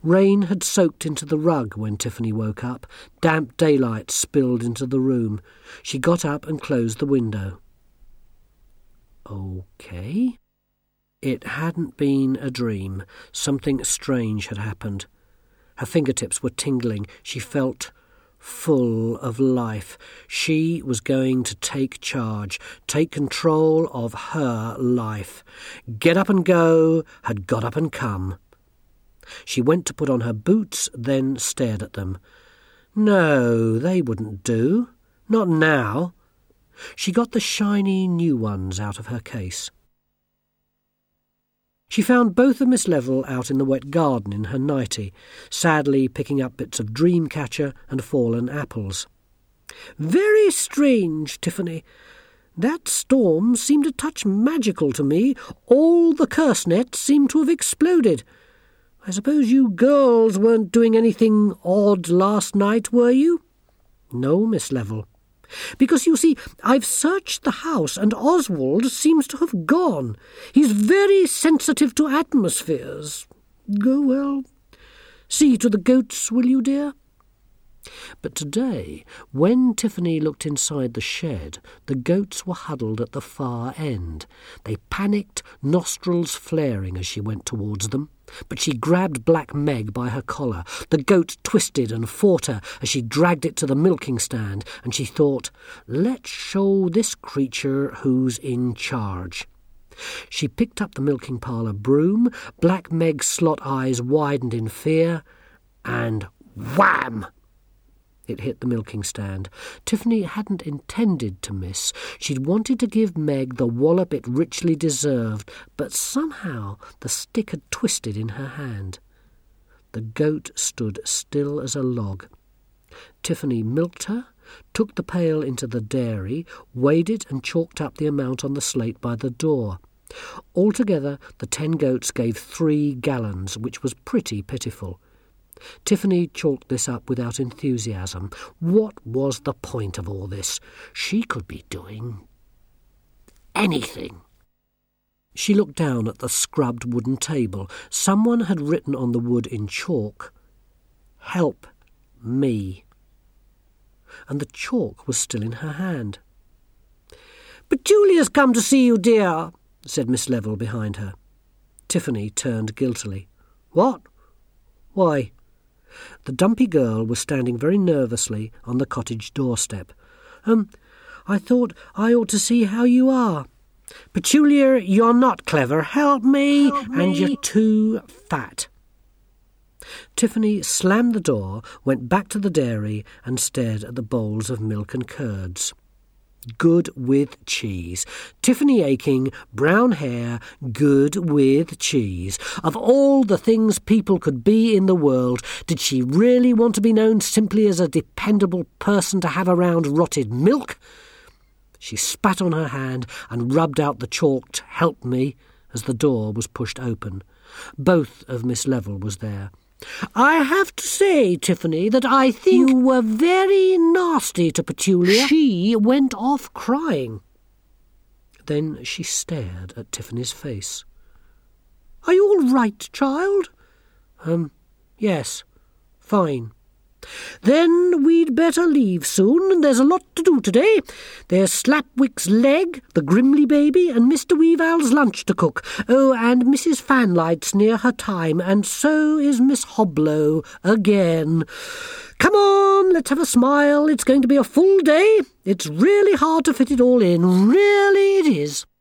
Rain had soaked into the rug when Tiffany woke up. Damp daylight spilled into the room. She got up and closed the window. OK. It hadn't been a dream. Something strange had happened. Her fingertips were tingling. She felt full of life. She was going to take charge, take control of her life. Get up and go had got up and come. She went to put on her boots, then stared at them. No, they wouldn't do. Not now. She got the shiny new ones out of her case. She found both of Miss Level out in the wet garden in her nightie, sadly picking up bits of dream-catcher and fallen apples. "Very strange, Tiffany. That storm seemed a touch magical to me. All the curse nets seemed to have exploded. I suppose you girls weren't doing anything odd last night, were you?" "No, Miss Level." "Because, you see, I've searched the house and Oswald seems to have gone. He's very sensitive to atmospheres. Go well. See to the goats, will you, dear?" But today, when Tiffany looked inside the shed, the goats were huddled at the far end. They panicked, nostrils flaring as she went towards them. But she grabbed Black Meg by her collar. The goat twisted and fought her as she dragged it to the milking stand, and she thought, "Let's show this creature who's in charge." She picked up the milking parlour broom. Black Meg's slot eyes widened in fear, and wham! It hit the milking stand. Tiffany hadn't intended to miss. She'd wanted to give Meg the wallop it richly deserved, but somehow the stick had twisted in her hand. The goat stood still as a log. Tiffany milked her, took the pail into the dairy, weighed it and chalked up the amount on the slate by the door. Altogether, the 10 goats gave 3 gallons, which was pretty pitiful. Tiffany chalked this up without enthusiasm. What was the point of all this? She could be doing anything. She looked down at the scrubbed wooden table. Someone had written on the wood in chalk, "Help me." And the chalk was still in her hand. "Petunia's come to see you, dear," said Miss Level behind her. Tiffany turned guiltily. "What? Why?" The dumpy girl was standing very nervously on the cottage doorstep. I thought I ought to see how you are." "Petunia, you're not clever. Help me. And you're too fat." Tiffany slammed the door, went back to the dairy and stared at the bowls of milk and curds. Good with cheese. Tiffany Aching, brown hair, good with cheese. Of all the things people could be in the world, did she really want to be known simply as a dependable person to have around rotted milk? She spat on her hand and rubbed out the chalked "Help me" as the door was pushed open. Both of Miss Level was there. "I have to say, Tiffany, that I think you were very nasty to Petunia." She went off crying. Then she stared at Tiffany's face. "Are you all right, child?" Yes, fine." "Then we'd better leave soon. There's a lot to do today. There's Slapwick's leg, the Grimley baby, and Mr. Weaval's lunch to cook. Oh, and Mrs. Fanlight's near her time, and so is Miss Hoblo again. Come on, let's have a smile. It's going to be a full day. It's really hard to fit it all in. Really it is."